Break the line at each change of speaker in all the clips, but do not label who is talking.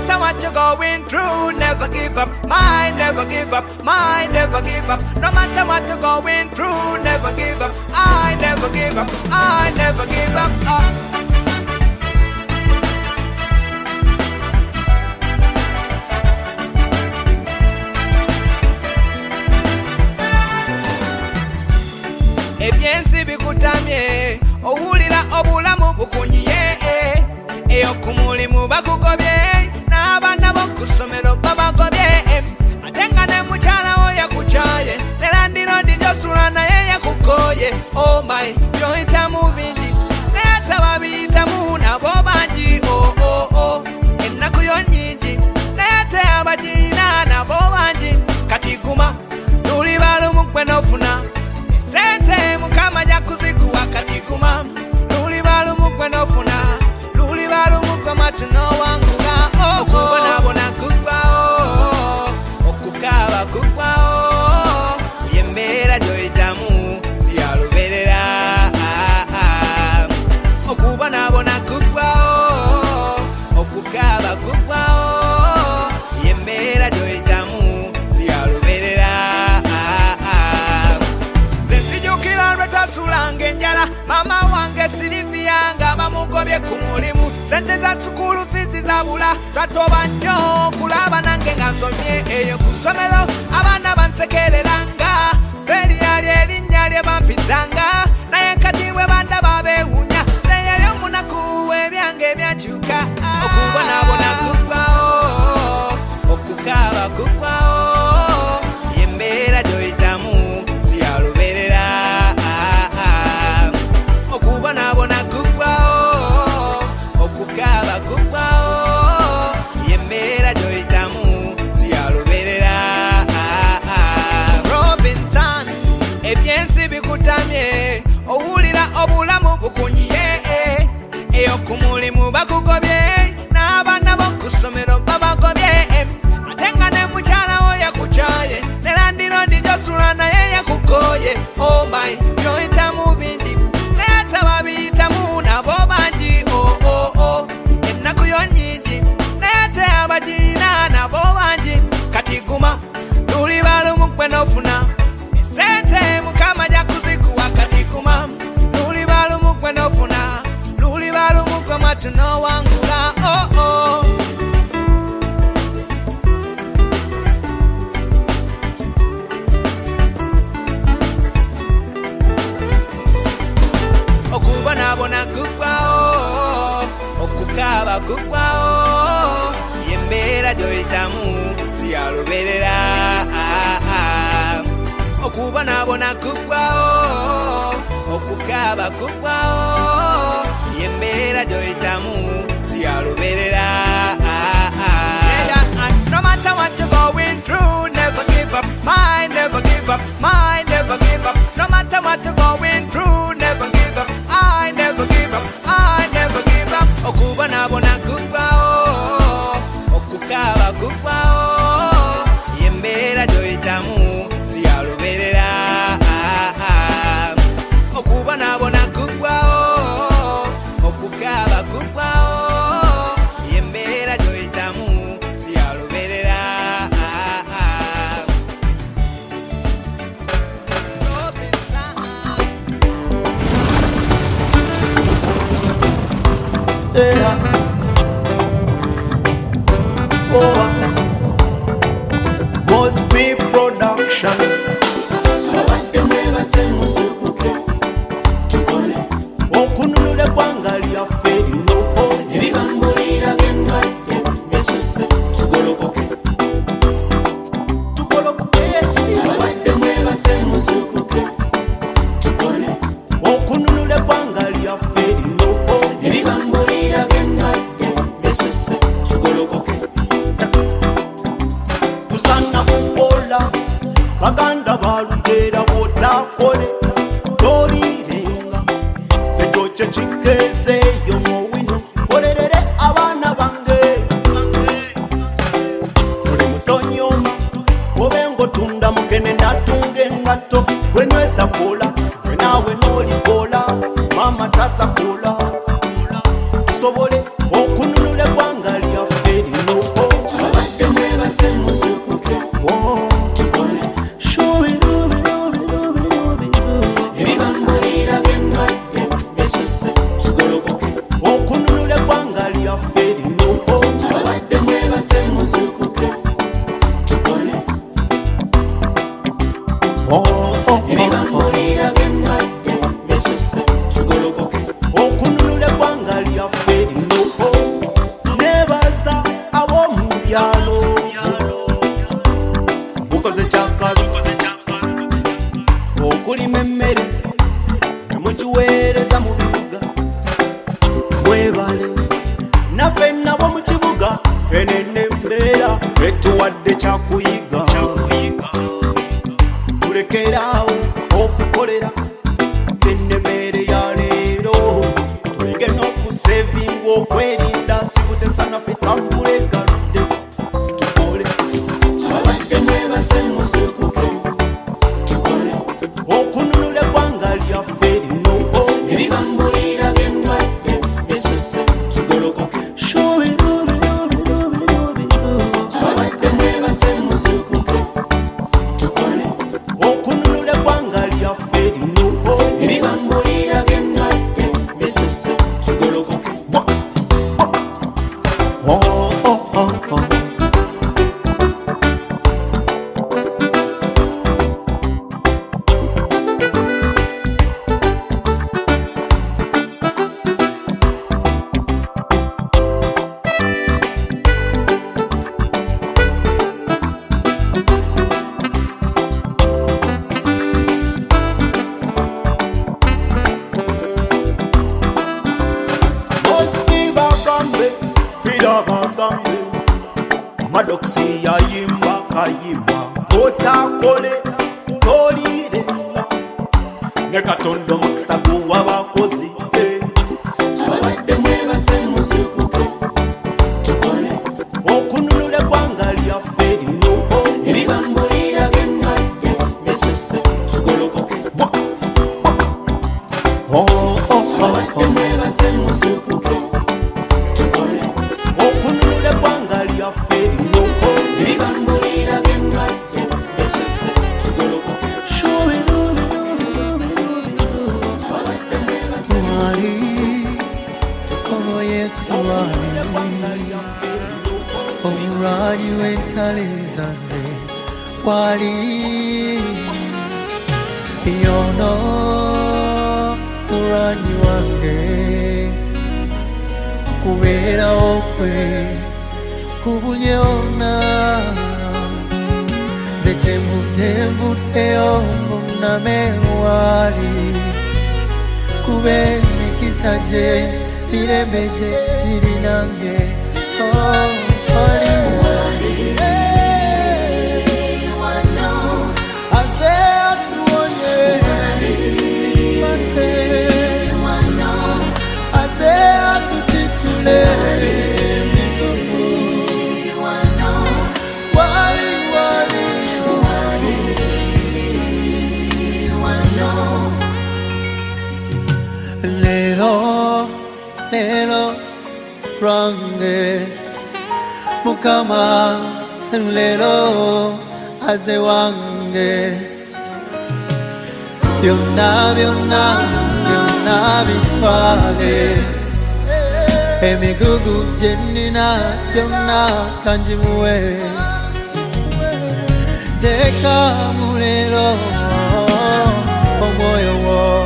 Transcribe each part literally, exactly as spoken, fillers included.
matter what you're going through, never give up. Mind, never give up. Mind, never give up. No matter what you're going through, never give up. I never give up. I never give up. Uh. Ebyensi bikutamye owulira obulamu bukunyiye eyo ku mulimu bakugobye n'abaana b'okusomero babagobye ate nga ne mukyala wo yakukyaye ne landirodi gy'osula naye yakukoye. Oh my byoyitamu bingi naye ate babiyitamu nabo bangi. Oh oh oh ennaku yo nnyingi naye ate abagiina nabo bangi. Kati guma luli balumu gwe n'ofuna sente mukama jakuzikuwa. Kati guma luli balumu gwe n'ofuna luli balumu gwe matuno wangula. Okubonabona kugwawo okukaaba kugwawo yembeera gyoyitamu siyaluberera. Okubonabona kugwawo okukaaba kugwawo yembeera gyoyitamu siyaluberera. Sulanga enjala mama wange Silivia nga bamugobye ku mulimu sente za sukulu fizi zabula twatoba nnyo kulaba nange nga nsomye eyo ku ssomero abaana bansekereranga feri yali erinnya lye bampitanga naye kati bwe bandaba beewuunya naye omunaku ebyange byakyuka. Okubonabona kugwawo okukaaba kugwawo yembeera gyoyitamu siyaluberera. Okubonabona kugwawo okukaaba kugwawo yembeera gyoyitamu siyaluberera. Robinson ebyensi bikutamye owulira obulamu bukunyiye eyo ku mulimu bakugobye n'abaana b'okusomero babagobye ate nga ne mukyala wo yakukyaye ne landirodi gy'osula naye yakukoye. Oh my byoyitamu bingi babiyitamu nabo bangi. Oh oh oh ennaku yo nnyingi naye ate abagiina nabo bangi. Kati guma luli balumu gwe n'ofuna sente mukama jakuzikuwa. Kati guma luli balumu gwe n'ofuna luli balumu gwe matuno wangula. Oh oh okubonabona kugwawo okukaaba kugwawo yembeera gyoyitamu siyaluberera. Okubonabona kugwawo okukaaba kugwawo yembeera gyoyitamu siyaluberera. No matter what you're going through, never give up. Mind, never give up. Mind, never give up. No matter what you're going through, never give up. I never give up. I never give up. Okubonabona kugwawo okukaaba kugwawo yembeera gyoyitamu siyaluberera. Okubonabona kugwawo okukaaba kugwawo yembeera gyoyitamu siyaluberera.
Yeah. Oh, Mosby Production. Okunulule kwangali ya feri nopo ebibambulira byendwadde esuse tugolokoke tugolokoke abawadde mwebase musukuke tukole. Okunulule kwangali ya feri nopo ebibambulira byendwadde esuse tugolokoke kusana kukola baganda balugera botakole tolirenga sejoche chikeze yo mowino orerere abana bange ore mutonyoma obengo tunda mukene natunge ngato wenweza kola wenawe noli kola mama tata kola sobole okunulule kwangali ya feri no twetuwadde kyakuyiga tulekeraawo okukolera ennemere ya leero twege n'okusevinga okwerinda sibutesana ffe tambule galudde tukole abadde mwebase musukuke tukole okununula eggwanga lyaffe lino ebibambulira by'endwadde bisuse tugolokoke abadde mwebase musukuke tukole okununula eggwanga lyaffe lino ebibambulira by'endwadde bisuse tugolokoke oh, oh, oh, oh. Madoksi ya yimba kayimba otakole tolire nekatondo makisagu wabakozi abadde mwebase musukuke tukole okununula eggwanga lyaffe lino ebibambulira by'endwadde bisuse tugolokoke abadde mwebase musukuke tukole okununula eggwanga lyaffe lino ebibambulira by'endwadde bisuse tugolokoke
ono Yesu ali omulwanyi w'entalo zange wali yono mulwanyi wange okubeerawo kwe kubulyona nze kyemutembuddeyo muname wali kube emikisa gye mirembe gye giri nange ali aze atuwonye aze atutikule Lero, lero, range Mukama, lero, aze wange Byonna, byonna, byonna bitwale Emigugu gyenina gyonna kanjimuwe Teka mu lero, omwoyo wo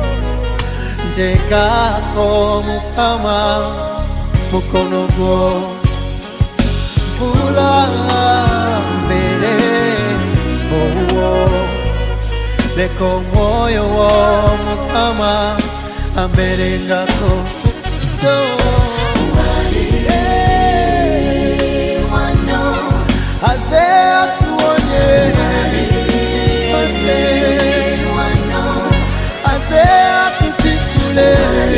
Tekako Mukama mukono gwo Fula mbere owo Leka omwoyo wo Mukama amberengako Aze atuwonye Aze atutikule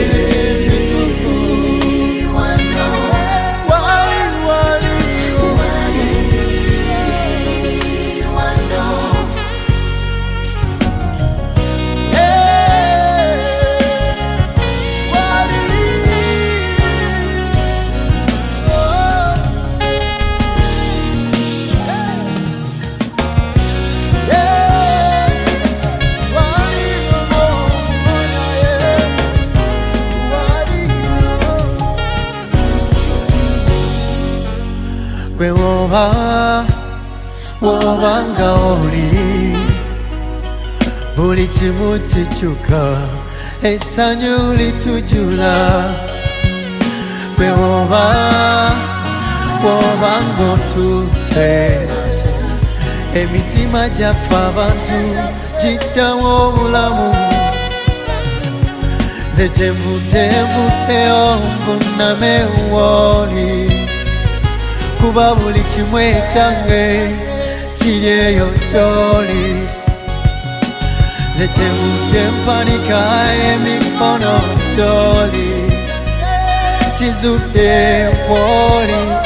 Gwe woba, wobanga oli Buli kimu kikyuka, essanyu litujula Gwe woba, wobanga otuuse Emitima gyaffe abantu giddamu obulamu Nze kyembudde mbuddeyo mbunname w'oli kuba buli kimwe kyange kiri eyo gy'oli. Nze kyevudde mpanika emikono gy'oli, kizudde w'oli.